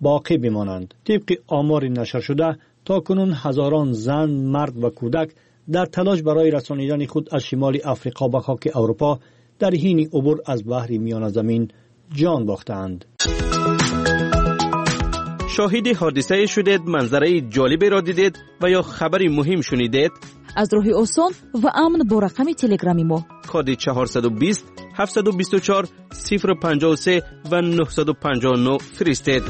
باقی بمانند. طبق آمار نشر شده تاکنون هزاران زن، مرد و کودک در تلاش برای رسانیدن خود از شمال افریقا به خاک اروپا در حین عبور از بحر میان زمین جان باختند. شاهد حادثه شدید، منظره جالبی را دیدید و یا خبری مهم شنیدید؟ از راه آسان و امن با رقم تلگرامی ما کد 420 724 053 و 959 فرستید.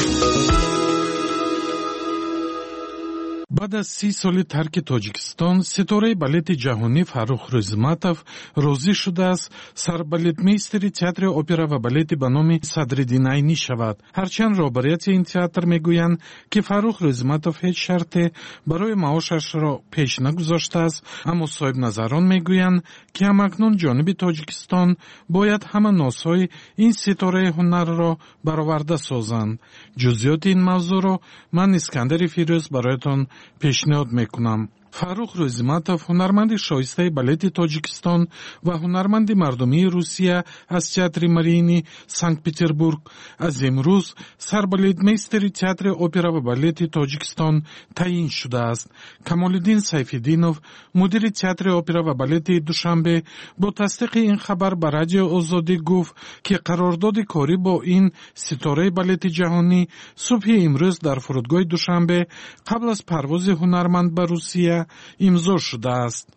بعد از 30 سال ترک تاجیکستان، ستاره بالت جهانی فروخ رزماتов راضی شده است سربالتمیستری تئاتر اپرا و بالت به نام صدرالدین عینی شود. هرچند رهبریت این تئاتر میگویند که فروخ رزماتov هیچ شرطی برای معاشش را پیش نگذاشته است، اما صاحب نظران میگویند که همکنون جانب تاجیکستان باید همه ناسای این ستاره هنر را برآورده سازند. جزئیات این موضوع را من اسکندر فیروز برایتان پیشنهاد میکنم. فروخ رزماتov هنرمند شایسته بالت تاجیکستان و هنرمند مردمی روسیه از تئاتر مارینی سانت پتربورگ از امروز سربالتمیستر تئاتر اپرا و بالت تاجیکستان تعیین شده است. کمالالدین سیف‌الدینov مدیر تئاتر اپرا و بالت دوشنبه با تصدیق این خبر به رادیو آزادی گفت که قرارداد کاری با این ستاره بالت جهانی صبح امروز در فرودگاه دوشنبه قبل از پرواز هنرمند به روسیه امضا شده است.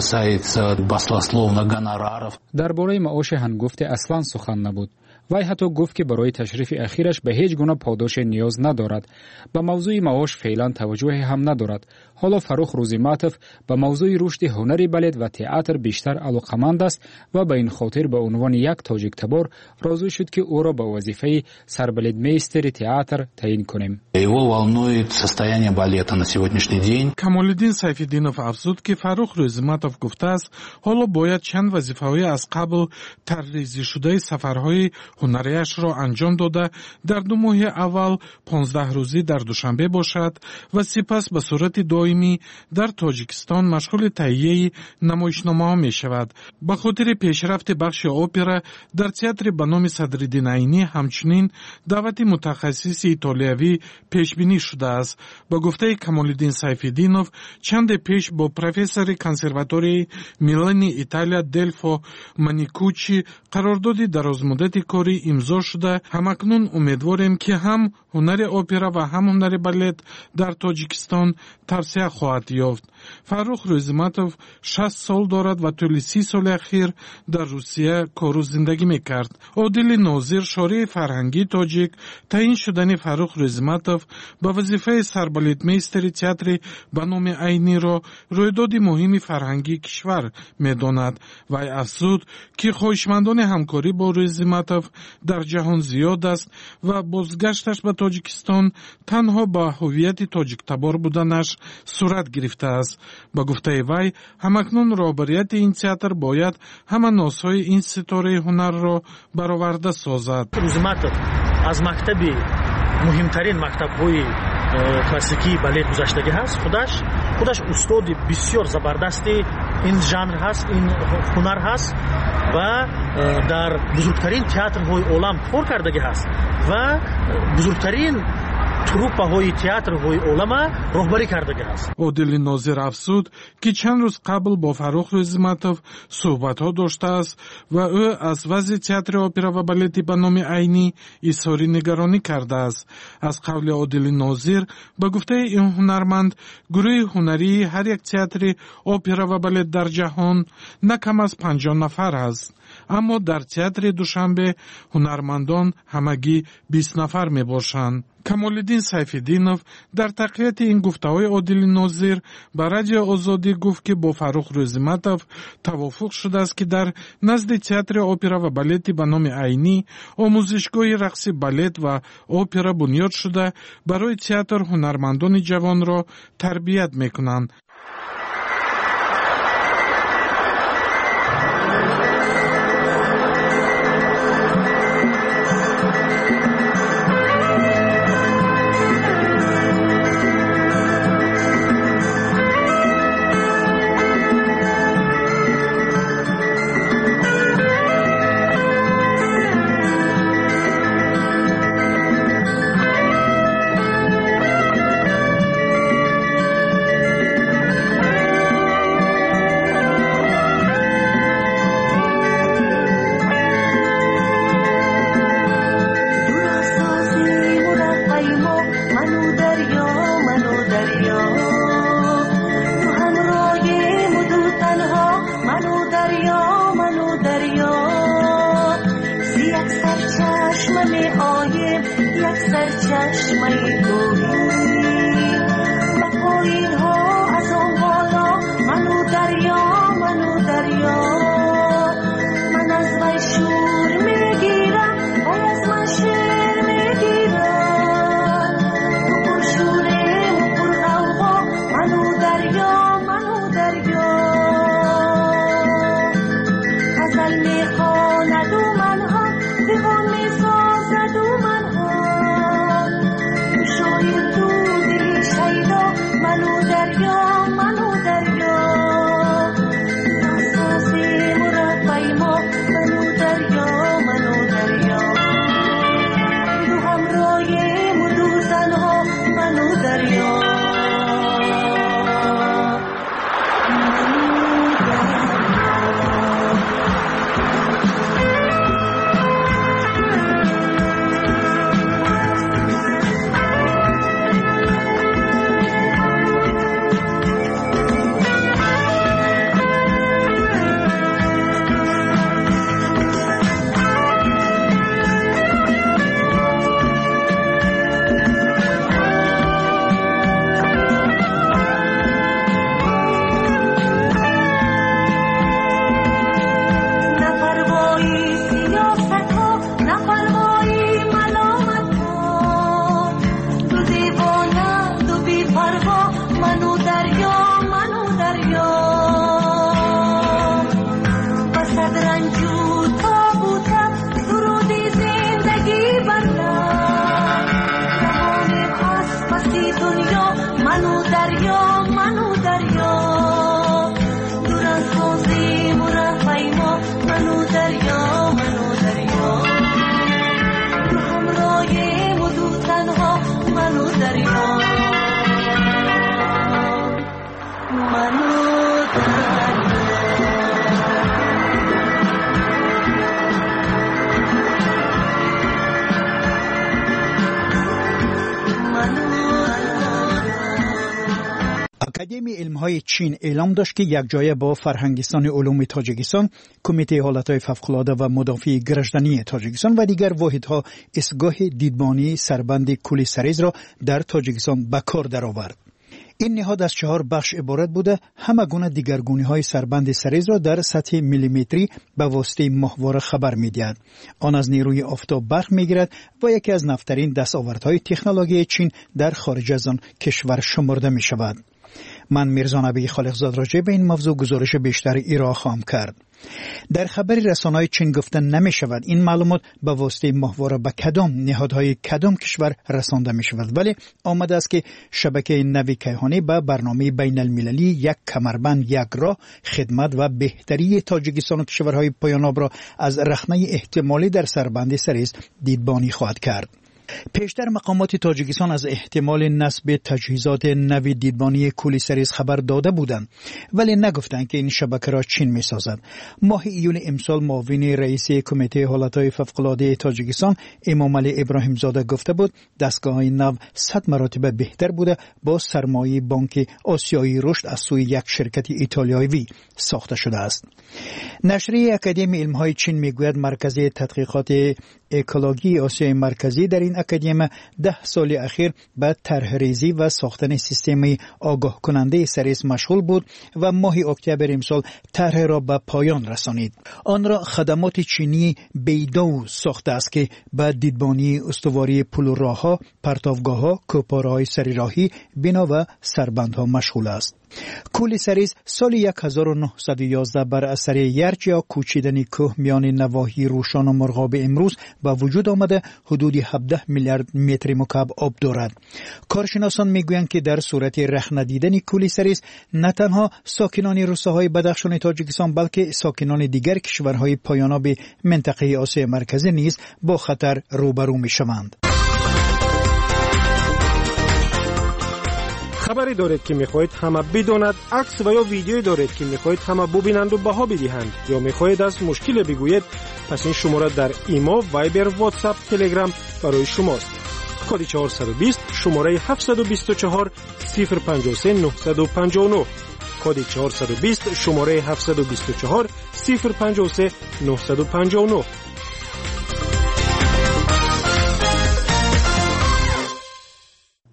درباره معاش هنگفت اصلا سخن نبود. وی حتی گفت که برای تشریف اخیرش به هیچ گونه پاداش نیاز ندارد. به موضوع معاش فعلا توجه هم ندارد. حالا فروخ رزماتov به موضوع رشد هنری بالت و تئاتر بیشتر علاقمند است و به این خاطر به عنوان یک تاجیک تبار راضی شد که او را به وظیفه سربالتمیستر تئاتر تعیین کنیم. کمالالدین سیف‌الدینov افزود که فروخ رزماتov گفته است حالا باید چند وظیفه‌های از قبل طرح‌ریزی شده سفرهای هنریش را انجام داده در 2 ماه اول 15 روزی در دوشنبه باشد و سپس به صورت دائمی در تاجیکستان مشغول تهیه نمایشنامه‌ها می شود. به خاطر پیشرفت بخش اپرا در تئاتر به نام صدرالدین عینی همچنین دعوت متخصص ایتالیایی پیش بینی شده است. با گفته کمالالدین سیف‌الدینov چند پیش با پروفسور کنسرواتوری میلانی ایتالیا دلفو مانیکوچی قرارداد درازمدت کاری امضا شده. همکنون امیدواریم که هم هنر اپرا و هم هنر بالت در تاجیکستان توسعه خواهد یافت. فروخ رزماتov 60 سال دارد و طول 30 سال اخیر در روسیه کار و زندگی میکرد. عادل ناظر شارع فرهنگی تاجیک تعیین شدن فروخ رزماتov به وظیفه سربالتمیستر تئاتر به نام عینی را رویداد مهم فرهنگی کشور میداند و افزود که خواهشمندان همکاری با رزماتov در جهان زیاد است و بازگشتش به تاجیکستان تنها با هویت تاجیک تبار بودنش صورت گرفته است. با گفته وی همکنون رهبریت این تئاتر باید همه ناسای این ستاره هنر را برآورده سازد. رزماتov از مکتبی مهمترین مکتب‌های کلاسیکی بالت گذشتگی هست. خودش استاد بسیار زبردستی این ژانر هست، این هنر هست و در بزرگترین تئاترهای عالم کار کردگی هست و بزرگترین تروپ‌های تئاترهای عالم راهبری کردگی است. عادل ناظر افزود که چند روز قبل با فروخ رزماتov صحبت‌ها داشته است و او از وضع تئاتر اپرا و بالت به نام عینی اظهار نگرانی کرده است. از قول عادل ناظر به گفته این هنرمند گروه هنری هر یک تئاتر اپرا و بالت در جهان نه کم از 50 نفر است، اما در تئاتر دوشنبه هنرمندان همگی 20 نفر می باشند. کمالالدین سیف‌الدینov در تقویت این گفته‌های عادل ناظر به رادیو آزادی گفت که با فروخ رزماتov توافق شده است که در نزد تئاتر اپرا و بالت به نام عینی آموزشگاه رقص بالت و اپرا بنیاد شده برای تئاتر هنرمندان جوان را تربیت می‌کنند. چشمه گویی و پایین ها از آن بالا منو دریا من از وی شور میگیرم و از من شعر میگیرم تو پر شوره و پر غوغا منو دریا غزل میخواند و منها دیوان میسازد و منها تو شایر تو دلی شیدا منو دریا ناسازی مربی ما منو دریا دو همراهیم و دو زنها منو دریا اکادمی علم‌های چین اعلام داشت که یکجایه با فرهنگستان علوم تاجیکستان، کمیته حالتهای فوق‌العاده و مدافع گردنی تاجیکستان و دیگر واحدها ایستگاه دیدبانی سربند کولی سریز را در تاجیکستان به کار درآورد. این نهاد از 4 بخش عبارت بوده، همه گونه دیگرگونی‌های سربند سریز را در سطح میلیمتری به واسطه ماهواره خبر می‌دهد. آن از نیروی آفتاب برق می‌گیرد و یکی از نفترین دستاوردهای تکنولوژی چین در خارج از آن کشور شمرده می‌شود. من میرزا نبی خالقزاد راجع به این موضوع گزارش بیشتر ارائه خواهم کرد. در خبر رسانه‌های چین گفته نمی شود این معلومات به واسطه ماهواره به کدام نهادهای کدام کشور رسانده می شود، ولی آمده است که شبکه نوی کیهانی به برنامه بین المللی یک کمربند یک راه خدمت و بهتری تاجیکستان و کشورهای پایان‌آب را از رخنه احتمالی در سربند سریز دیدبانی خواهد کرد. پیشتر مقامات تاجیکستان از احتمال نصب تجهیزات نوی دیدبانی کولی سریز خبر داده بودند، ولی نگفتند که این شبکه را چین می سازد. ماه ایول امسال معاون رئیس کمیته حالتهای فوق‌العاده تاجیکستان امام علی ابراهیم زاده گفته بود دستگاه نو 100 مراتب بهتر بوده با سرمایه بانک آسیایی رشد از سوی یک شرکت ایتالیایی ساخته شده است. نشریه اکادمی علم‌های چین میگوید مرکز تحقیقات اکولوژی آسیای مرکزی در این اکادمی 10 سال اخیر به طرح‌ریزی و ساختن سیستمی آگاه کننده سریز مشغول بود و ماه اکتبر امسال طرح را به پایان رسانید. آن را خدمات چینی بیدو ساخته است که به دیدبانی استواری پل و راه‌ها، پرتابگاه‌ها، کوپارهای سریراهی، بنا و سربندها مشغول است. کولی سریز سال 1911 بر اثر یرج یا کوچیدن کوه میان نواحی روشان و مرغاب امروز به وجود آمده حدود 17 میلیارد متر مکعب آب دارد. کارشناسان میگویند که در صورت رخ ندیدن کولی سریز نه تنها ساکنان روستاهای بدخشان تاجیکستان بلکه ساکنان دیگر کشورهای پایان‌آب منطقه آسیای مرکزی نیز با خطر روبرو میشوند. خبری دارید که میخواهید همه بداند، عکس و یا ویدیویی دارید که میخواهید همه ببینند و بها بدهند، یا میخواهید از مشکل بگویید، پس این شماره در ایما، وایبر، واتساپ، تلگرام برای شماست. کد 420 شماره 724 053 959 کد 420 شماره 724 053 959.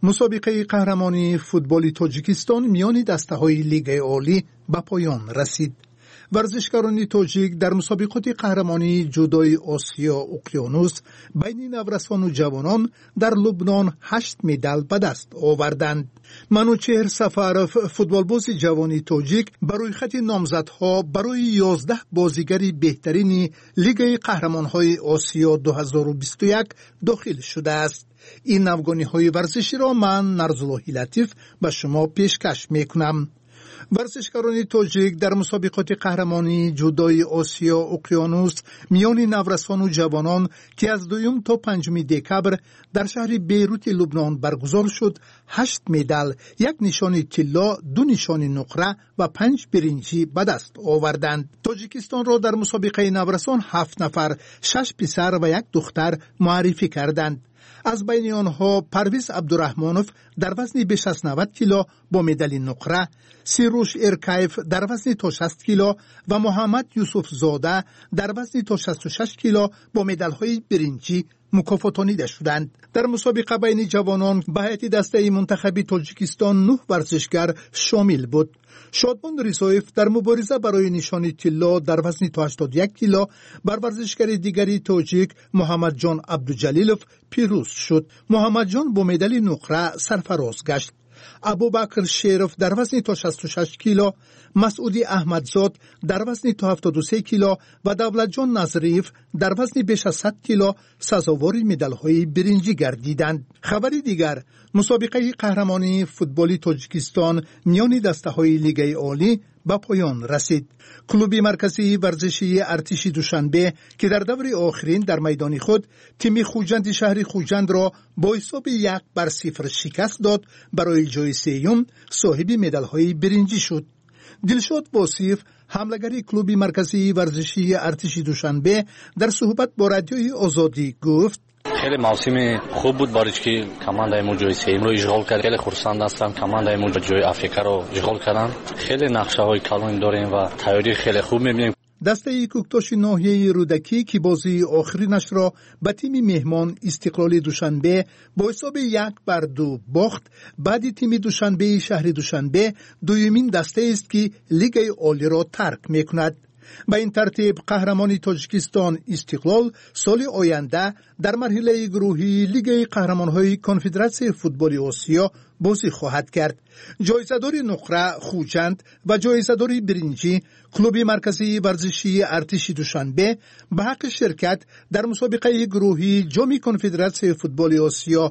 مسابقه قهرمانی فوتبال تاجیکستان میان دسته‌های لیگ عالی به پایان رسید. ورزشکاران تاجیک در مسابقات قهرمانی جودوی آسیا اقیانوس بین نورسان و جوانان در لبنان 8 مدال به دست آوردند. منوچهر سفرف فوتبالباز جوانی تاجیک برای خط نامزدها برای 11 بازیگر بهترین لیگ قهرمان‌های آسیا 2021 داخل شده است. این افغانی‌های ورزشی را من نرزاللهی لطیف به شما پیشکش می‌کنم. ورزشکاران تاجیک در مسابقات قهرمانی جودوی آسیا اقیانوس میان نورسان و جوانان که از 2 تا 5 دکبر در شهر بیروت لبنان برگزار شد 8 مدال، 1 نشان طلا، 2 نشان نقره و 5 برنجی به دست آوردند. تاجیکستان را در مسابقه نورسان 7 نفر، 6 پسر و 1 دختر معرفی کردند. از بین آنها پرویز عبدالرحمانوف در وزن بیش از 90 کیلو با مدال نقره، سیروش ارکایف در وزن تا 60 کیلو و محمد یوسف زاده در وزن تا 66 کیلو با مدال‌های برنجی مکافاتانیده شدند. در مسابقه بین جوانان به هیئت دسته منتخبی تاجیکستان 9 ورزشگر شامل بود. شادمان رضایف در مبارزه برای نشان طلا در وزن تا 81 کیلو بر ورزشگر دیگری تاجیک محمد جان عبدالجلیلوف پیروز شد. محمد جان با مدال نقره سرفراز گشت. ابوبکر شیرف در وزن تا 66 کیلو، مسعودی احمدزاد در وزن تا 73 کیلو و دولت جان نظریف در وزن بیش از 100 کیلو سزاوار مدال‌های برنجی گردیدند. خبری دیگر، مسابقه قهرمانی فوتبال تاجیکستان میان دسته‌های لیگ عالی به پایان رسید. کلوب مرکزی ورزشی ارتش دوشنبه که در دور آخرین در میدان خود تیم خوجند شهر خوجند را با حساب 1-0 شکست داد، برای جای سوم صاحب مدال‌های برنجی شد. دلشاد واصف حملگر کلوب مرکزی ورزشی ارتش دوشنبه در صحبت با رادیوی آزادی گفت: خیلی موسم خوب بود برای که کماندای ما جای سوم رو اشغال کرد. خیلی خرسند هستم کماندای ما جای آفریقا رو اشغال کردن. خیلی نقشه‌های کلان داریم و تیاری خیلی خوب می‌بینیم. دسته کوکتاش ناحیه رودکی که بازی آخرینش را به تیم مهمان استقلال دوشنبه با حساب 1-2 باخت. بعد تیم دوشنبه شهر دوشنبه دومین دسته است که لیگ عالی را ترک می‌کند. به این ترتیب قهرمانی تاجیکستان استقلال سال آینده در مرحله گروهی لیگ قهرمان‌های کنفدراسیون فوتبال آسیا بازی خواهد کرد. جایزه‌دار نقره خوجند و جایزه‌دار برنجی کلوب مرکزی ورزشی ارتش دوشنبه به حق شرکت در مسابقه گروهی جام کنفدراسیون فوتبال آسیا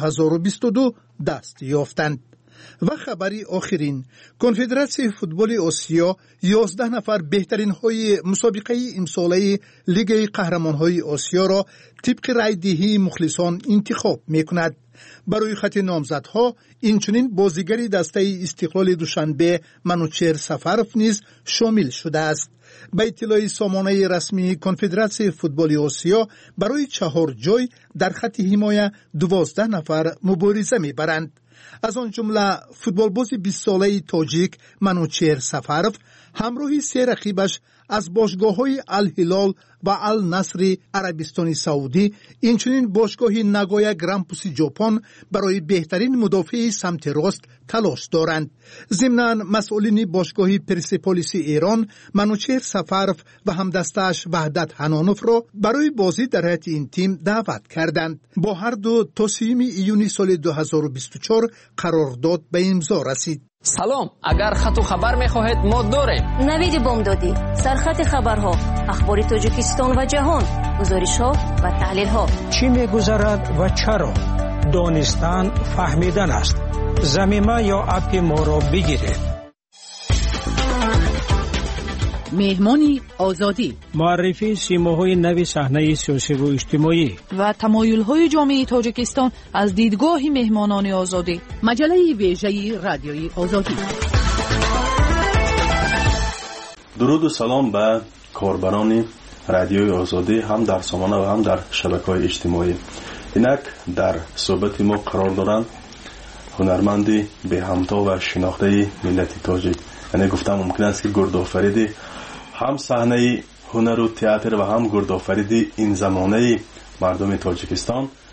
2022 دست یافتند. و خبری آخرین، کنفدراسیون فوتبال آسیا 11 نفر بهترین های مسابقه امساله لیگ قهرمان های آسیا را طبق رای دهی مخلصان انتخاب می کند. برای خط نامزدها اینچنین بازیگری دسته استقلال دوشنبه منوچهر سفرف نیز شامل شده است. به اطلاع سامانه رسمی کنفدراسیون فوتبال آسیا برای 4 جای در خط حمایه 12 نفر مبارزه می‌برند. از آن جمله فوتبالباز 20 ساله تاجیک منوچهر سفرف همراه 3 رقیبش از باشگاه‌های الهلال و النصر عربستان سعودی، اینچنین باشگاه ناگویا گرامپوس ژاپن برای بهترین مدافع سمت راست تلاش دارند. ضمناً مسئولین باشگاه پرسپولیس ایران منوچهر سفرف و همدستش وحدت حنانوف را برای بازی در هیئت این تیم دعوت کردند. با هر دو تا 3 ایونی سال 2024 قرارداد به امضا رسید. سلام، اگر خط و خبر می‌خواهید ما داریم. نوید بامدادی، سرخط خبرها، اخبار تاجیکستان و جهان، گزارش‌ها و تحلیل‌ها. چی می‌گذرد و چرا؟ دانستن فهمیدن است. زمینه یا اپ ما را بگیرید. مهمانی آزادی، معرفی سیماهای نوی صحنه سیاسی و اجتماعی و تمایل‌های جامعه تاجیکستان از دیدگاه مهمانان آزادی. مجله ویژه رادیوی آزادی. درود و سلام به کاربران رادیوی آزادی، هم در سامانه و هم در شبکه‌های اجتماعی. اینک در صحبت ما قرار دارند هنرمندی به همتا و شناخته ملت تاجیک. یعنی گفتم ممکن است که گردآفریدی هم صحنه هنر و تئاتر و هم گردآفریدی این زمانه مردم تاجیکستان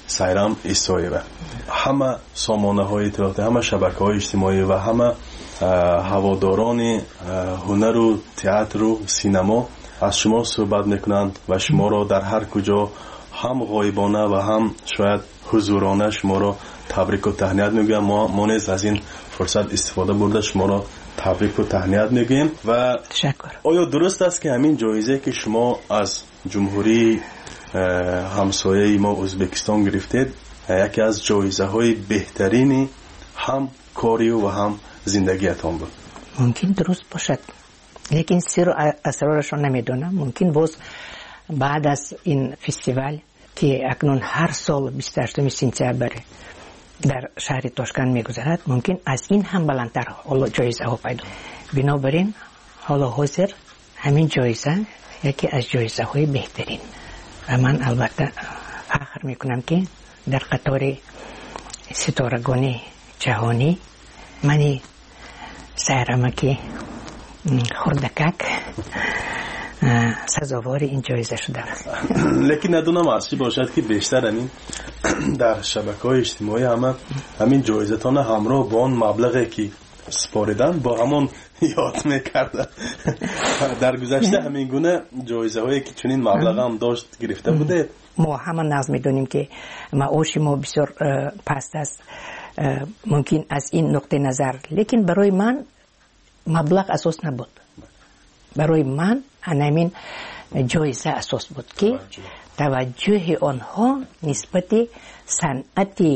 сайрам исоева. ҳама сомонаҳои иттилоотӣ, ҳама шабакаҳои иҷтимоӣ ва ҳама ҳаводорони ҳунару театру синемо аз шумо суҳбат мекунанд ва шуморо дар ҳар куҷо ҳам ғоибона ва ҳам шояд ҳузурона шуморо табрику таҳният мегӯям. мо низ аз ин фурсат истифода бурда шуморо табрику таҳният мегӯем. ва оё дуруст аст ки ҳамин ҷоизае ки шумо аз ҷумҳурии ҳамсояи мо ӯзбекистон гирифтед яке аз ҷоизаҳои беҳтарини ҳам корию ва ҳам зиндагиятон буд? мумкин дуруст бошад, лекин сиру асрорашро намедонам. мумкин боз баъд аз ин фестивал ки акнун ҳар сол 28 сентябр дар шаҳри Тошканд мегузарад, мумкин аз ин ҳам баландтар ҷоизаҳо пайдо. бинобар ин ҳоло ҳозир ҳамин ҷоиза яке аз ҷоизаҳои беҳтарин ва ман албатта фахр мекунам ки дар қатори ситорагони ҷаҳонӣ мани сайрамаки хурдакак сазовори ин ҷоиза шудааст. лекин надонам аз чӣ бошад ки бештар ҳамин дар шабакаҳои иҷтимоӣ ҳамин ҷоизатона ҳамроҳ бо он маблағе ки споридан бо ҳамон ёд мекарда. дар гузашта ҳамин гуна ҷоизаҳое ки чунин маблағам дошт гирифта будед? мо ҳама нағз медонем ки маоши мо бисёр паст аст, мумкин аз ин нуқтаи назар, лекин барои ман маблағ асос набуд. барои ман ҳамин ҷоиза асос буд ки таваҷҷӯҳи онҳо нисбати санъати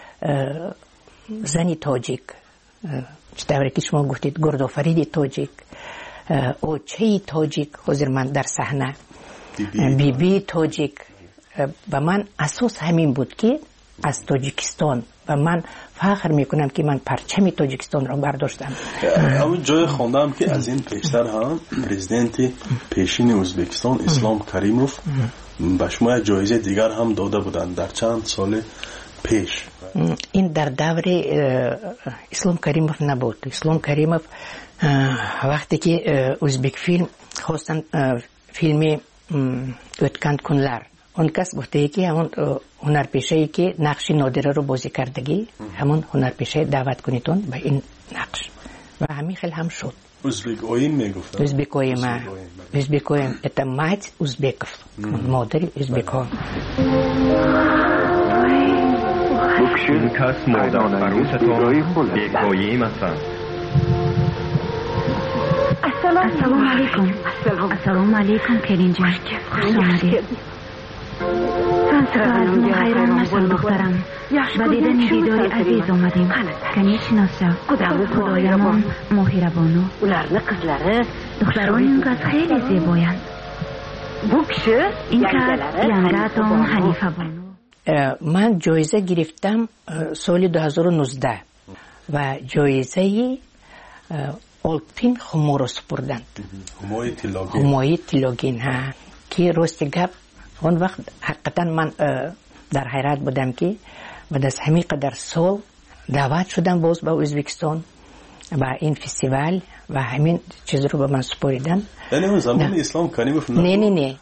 зани тоҷик, тавре ки шумо гуфтед гурдофариди тоҷик, очаи тоҷик, ҳозир ман дар саҳна бибии тоҷик, ба ман асос ҳамин буд ки аз Тоҷикистон ва ман фахр мекунам ки ман парчами Тоҷикистонро бардоштам. ҳамин ҷое хондам ки аз ин пештар ҳам президенти пешини Ӯзбекистон Ислом Каримов ба шумо як ҷоизаи дигар ҳам дода буданд дар чанд соли пеш. ин дар даври Ислом Каримов набуд. Ислом Каримов вақте ки Ӯзбекфилм хостанд филми «O'tkan kunlar», он кас гуфтае ки ҳамон ҳунарпешае ки нақши Нодираро бозӣ кардагӣ, ҳамон ҳунарпешае даъват кунитон ба ин нақш. ва ҳамин хел ҳам шуд. Узбекоим мегуфтанд. Узбекоим это мать узбеков, модари узбекҳо. Bu kişi madanfarusetон бекоим астанд. Assalomu alaykum. Assalomu alaykum kelinjon. Xush omading. Sansiz hayronman دخترم. با دیدن دیداری عزیز اومدیم. Конечно, خدایمان مهربانو. Ularni qizlari دخترانینگاز خیلی زیبایند. Bu kishi این کس ینگاتون حنیفه بانو. من جایزه گرفتم سال 2019 و جایزه آلپین خمورو سپردند. همای تیلوگین ها که راستی گپ اون وقت حقیقتا من در حیرت بودم که بعد از همین قدر سال دعوت شدم باز به ازبکستان و این فستیوال و همین چیز رو به من سپاریدن. یعنی اون زمان اسلام کریموف نه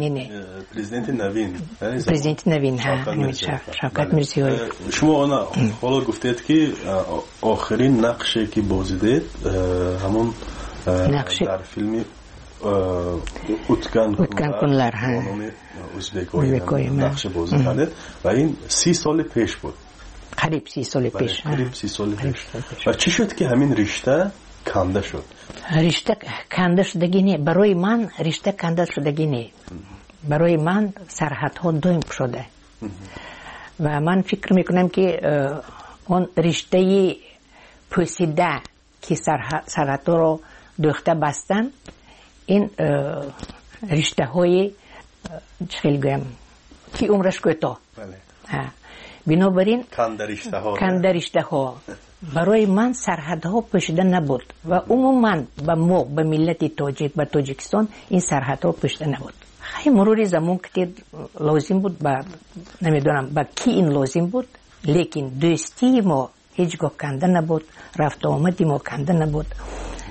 پرزیدنت نوین ها شوکت میرزیوی. شما انا حالا گفتید که آخرین نقشی که بازیدید همون در فیلمی اوتکان کنلر ازبکوی نقش بازی کردید و این 30 سال پیش بود. قریب 30 سال پیش. و چی شد که همین رشته کنده شد؟ رشته کنده شدگی نه. برای من رشته کنده شدگی نه. برای من سرحدها دویم شده. و من فکر میکنم که اون رشته پوسیده که سرحدها رو دوخته بستن این رشته های چخیل گویم کی عمرش کوتاه. بنابراین کنده رشته ها برای من سرحدها پوشیده نبود و عموما به ما به ملت تاجیک به تاجیکستان این سرحدها پوشیده نبود. خیلی مرور زمان که لازم بود با نمیدونم با کی این لازم بود، لیکن دوستی ما هیچگاه کنده نبود، رفت آمدی ما کنده نبود.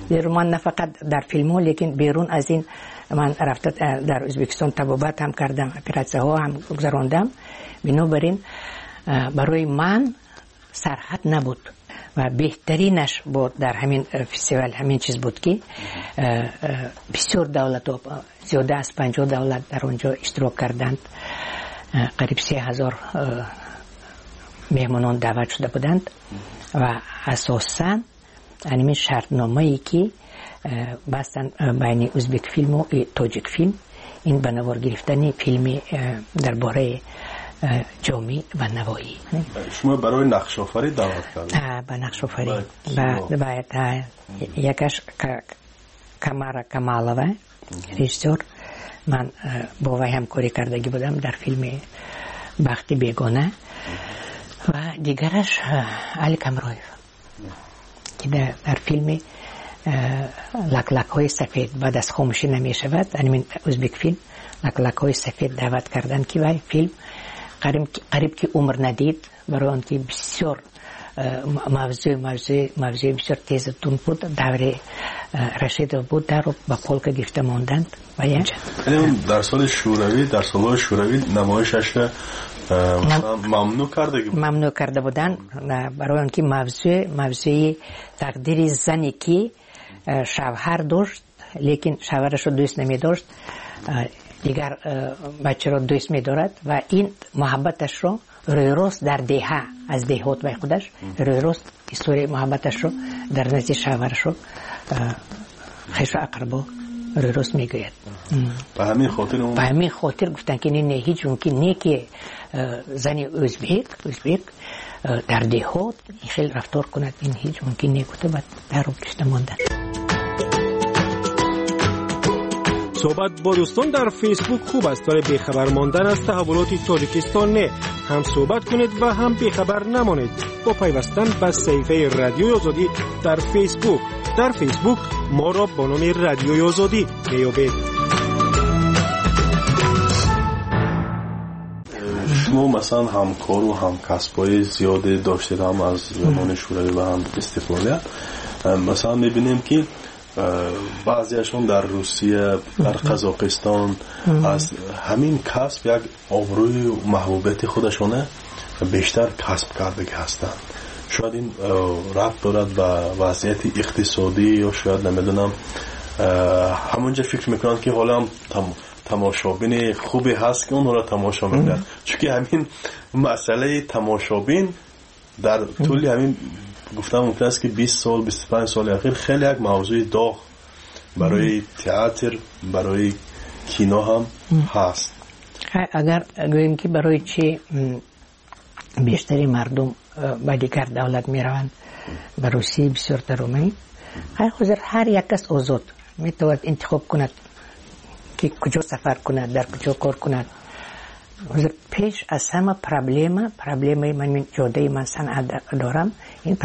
من نه فقط در فیلم ها لیکن بیرون از این من رفته در ازبکستان تبابت هم کردم، اپراسیون ها هم گذراندم. بنابراین برای من سرحد نبود و بهترینش بود در همین فستیوال همین چیز بود که بسیار دولت ها زیاده از 50 دولت در اونجا اشتراک کردند. قریب 30,000 مهمانان دعوت شده بودند و اساساً همین شرطنامه‌ای که بستن بین ازبک فیلم و تاجیک فیلم، این به نوار گرفتن فیلمی درباره جامعه و نوایی. شما برای نقش آفری دعوت کردید؟ به نقش آفری باید یکش کمارا کمالوه رژیسور، من با وی همکاری کردگی بودم در فیلم بخت بیگانه و دیگرش علی کمرویف که در فیلم لک های سفید بعد از خاموشی نمی شود، همین ازبک فیلم لک های سفید دعوت کردن که وی فیلم قریب که عمر ندید، برای آن که بسیار موضوع بسیار تیزتون بود، دور رشید بود در با پولک گرفته ماندند. در سال شوروی، در سالهای شوروی نمایشش ممنوع کرده بودن برای آن که موضوع تقدیر زنی که شوهر داشت لیکن شوهرش رو دوست نمی داشت، دیگر بچه رو دوست می دارد و این محبتش رو روی راست در دهه از دهات به خودش روی راست استوری محبتش رو در نزد شوهرش رو خیش و اقربا روی راست می گوید. به همین خاطر گفتن که نه هیچ ممکن نه که زنی ازبک در دهات خیلی رفتار کند، این هیچ ممکن نه گفته بعد در رو کشته ماندن. صحبت با دوستان در فیسبوک خوب است، ولی بیخبر ماندن از تحولات تاجیکستان نه. هم صحبت کنید و هم بیخبر نمانید با پیوستن به صفحه رادیوی آزادی در فیسبوک. در فیسبوک ما را با نام رادیوی آزادی میابید. شما مثلا همکار و همکسبای زیاده داشتید، هم از زمان شوروی و هم استقلالیت. مثلا میبینیم که بعضیشون در روسیه، در قزاقستان از همین کسب یک آبروی و محبوبیت خودشونه بیشتر کسب کرده هستند. شاید این ربط دارد به وضعیت اقتصادی یا شاید نمیدونم همونجا فکر میکنند که حالا هم تماشابین خوبی هست که اون را تماشا میکنند، چون که همین مسئله تماشابین در طول همین گفتم ممکن است که 20 سال 25 سال اخیر خیلی یک موضوع داغ برای تئاتر، برای کینو هم هست. اگر گوییم که برای چی بیشتری مردم به دیگر دولت می روند، به روسیه بسیار ترومی، حاضر هر یک کس آزاد می تواند انتخاب کند که کجا سفر کند، در کجا کار کند. پیش از همه پرابلمی من جاده من صنعت دارم، این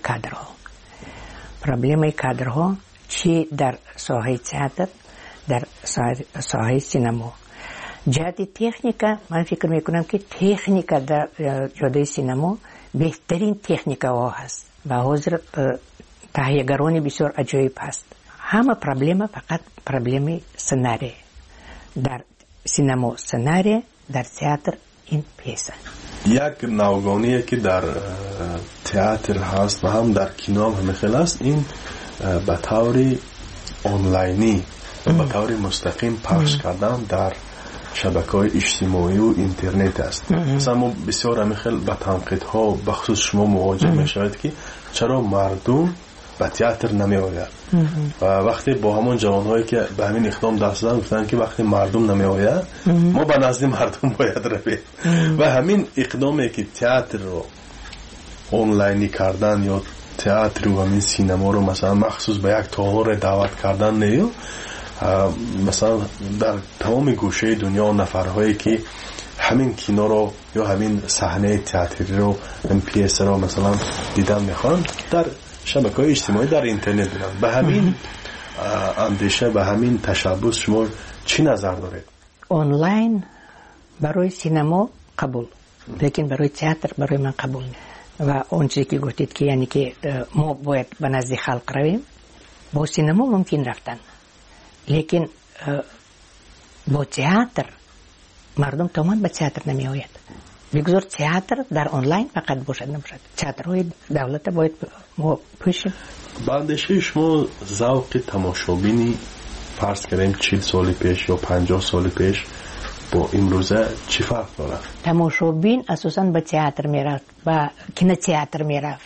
پرابلم کادرها چی در ساحه تئاتر، در ساحه سینما. جهت تکنیکا من فکر میکنم که تکنیکا در جاده سینما بهترین تکنیکا هست و حاضر تهیه‌گرانی بسیار عجیب هست. همه پرابلم فقط پرابلم سناریو، در سینما سناریو، در تئاتر این پیسه. یک نوگانیه که در تئاتر هست و هم در کینو هم همخیل است، این به طور آنلاینی و به طور مستقیم پخش کردن در شبکه‌های اجتماعی و اینترنت است. مثلا ما بسیار همخیل به تنقیدها بخصوص شما مواجه میشوید که چرا مردم به تئاتر نمی آید و وقتی با همون جوانهایی که به همین اقدام دست دادن گفتن که وقتی مردم نمی آید ما به نزد مردم باید رویم و همین اقدامی که تئاتر رو آنلاینی کردن یا تئاتر و همین سینما رو مثلا مخصوص به یک تالار دعوت کردن نیو، مثلا در تمام گوشه دنیا نفرهایی که همین کینو رو یا همین صحنه تئاتری رو این پیسه رو مثلا دیدن میخوان در شبکه‌های اجتماعی در اینترنت دیدن. به همین اندیشه، به همین تشبث شما چی نظر دارید؟ آنلاین برای سینما قبول، لیکن برای تئاتر برای من قبول نیست. و اون چیزی که گفتید که یعنی که ما باید به نزد خلق رویم، با سینما ممکن رفتن، لیکن با تئاتر مردم تمام به تئاتر نمی آید. بگذار تئاتر در آنلاین فقط باشد نباشد. تئاترهای دولت باید ما پوشیم. باندیشه شما ذوق تماشابینی فرض کردیم 40 سال پیش یا 50 سال پیش با امروزه چی فرق داره؟ تماشابین اساساً به تئاتر میرفت، به کینوتئاتر میرفت.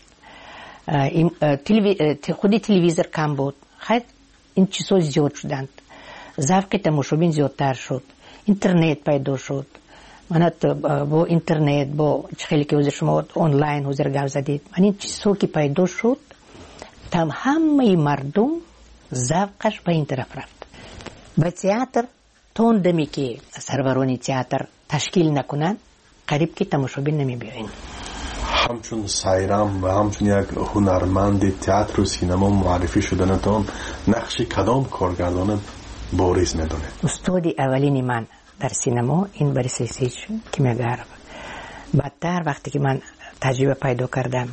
خودی تلویزیون کم بود. خیلی این چیزها زیاد شدند. ذوق تماشابین زیادتر شد. اینترنت پیدا شد. من با اینترنت با خیلی که حضور شما آنلاین حضور گفت زدید، من این چیزها که پیدا شد تم همه مردم ذوقش به این طرف رفت. به تئاتر تون دمی که سرورانی تئاتر تشکیل نکنند قریب که تماشابین نمی بیاین. همچون سایرام و همچون یک هنرمند تئاتر و سینما معرفی شدنتان نقش کدام کارگردان بارز میدونه؟ استاد اولین من در سینما این بریسیچ کیمیاگر. بعدتر وقتی که من تجربه پیدا کردم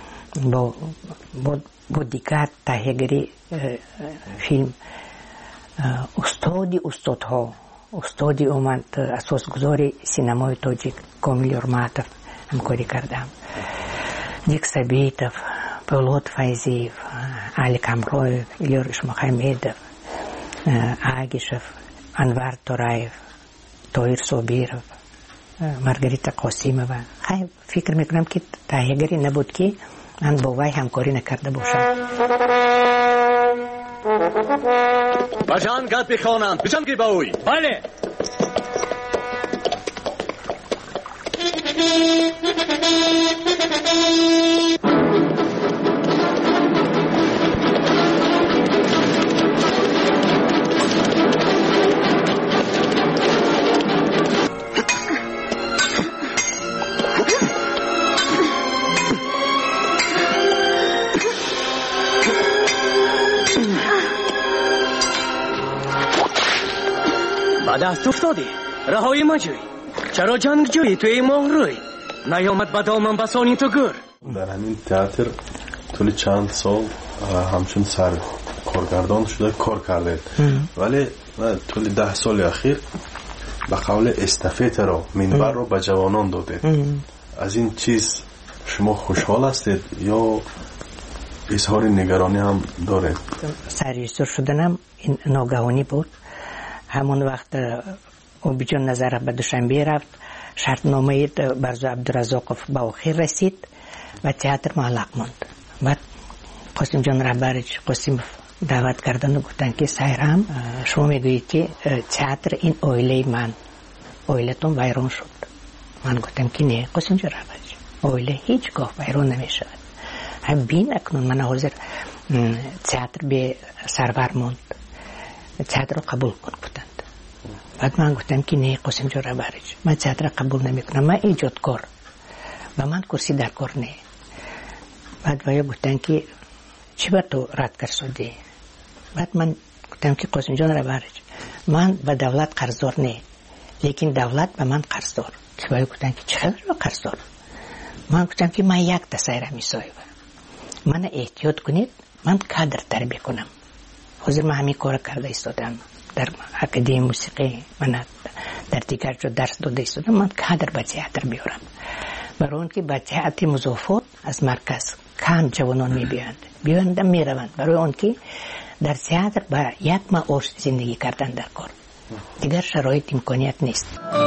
با دیگر تهیه‌گری فیلم، استادها استادی اومد اساسگذار سینمای تاجیک کامیل یورماتوف همکاری کردم. دیک سبیتوف، پولاد فایزیف، علی کامرویف، ایلور اشمخمیدوف، آگیشوف، انوار تورایف، تویر صابیروف، مارگریتا قاسیمووا. خیلی فکر میکنم که تهیه‌گری نبود که من با وی همکاری نکرده باشم. بجان گد بخوانم، بجان گی باوی. بله. دست افتادی، رهایی مجوی. چرا جنگ جویی توی ماه روی؟ نیامد به دامن بسانی تو گر. در همین تئاتر طول چند سال همچون سر کارگردان شده کار کرده، ولی طول 10 سال اخیر به قول استافت را منبر را به جوانان داده. از این چیز شما خوشحال هستید یا اظهار نگرانی هم دارید؟ سرریزدور شدنم این ناگهانی بود. همون وقت اوبیجان نظر به دوشنبه رفت، شرطنامه برزو عبدالرزاقов به آخر رسید و تئاتر معلق ماند. بعد قاسم جان رهبرش قاسم دعوت کردن و گفتن که سایرام شما میگویید که تئاتر این اویله من، اویلتون ویران شد. من گفتم که نه قاسم جان رهبرش، اویله هیچگاه ویران نمیشود. هم بین اکنون من حاضر تئاتر به سرور ماند، تئاتر رو قبول کن گفتند. بعد من گفتم که نه قاسم جان رهبرش، من تئاتر قبول نمیکنم، من ایجادکار و من کرسی در کار نه. بعد ویا گفتن که چی بر تو رد کرده؟ بعد من گفتم که قاسم جان رهبرش، من به دولت قرضدار نه، لیکن دولت به من قرضدار. که ویا گفتن که چقدر قرضدار؟ من گفتم که من یک تسایره میسایم، من احتیاط کنید، من کادر تربیه کنم. حاضر من همین کار کرده ایستادم در اکادمی موسیقی، من در دیگر جو درس داده ایستادم، من کادر به تئاتر بیارم. برای اون که به تئاتر مضافات از مرکز کم جوانان میبیاند میروند، برای اون که در تئاتر با یک معاش زندگی کردن در کار، دیگر شرایط امکانیت نیست.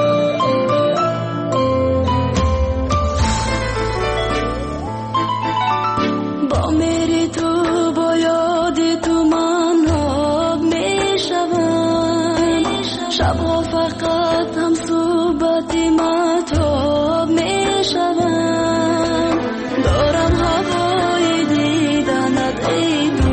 با میری تو با یاد تو من ها میشوم، شبها فقط هم صحبت مطاب میشوم، دارم هوای دیدنت ای